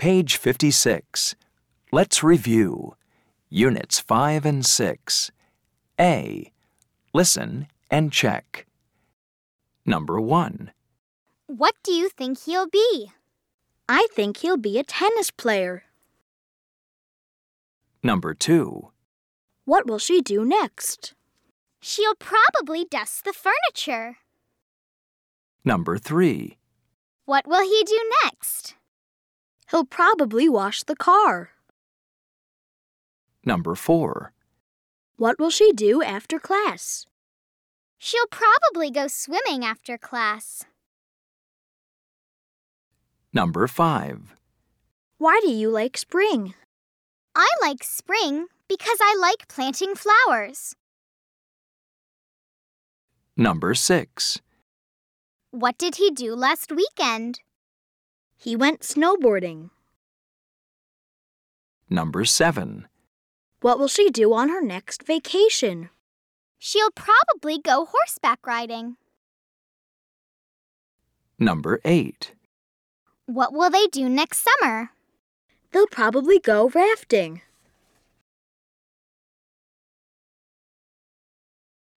Page 56. Let's review. Units 5 and 6. A. Listen and check. Number 1. What do you think he'll be? I think he'll be a tennis player. Number 2. What will she do next? She'll probably dust the furniture. Number 3. What will he do next? He'll probably wash the car. Number 4. What will she do after class? She'll probably go swimming after class. Number 5. Why do you like spring? I like spring because I like planting flowers. Number 6. What did he do last weekend? He went snowboarding. Number 7. What will she do on her next vacation? She'll probably go horseback riding. Number 8. What will they do next summer? They'll probably go rafting.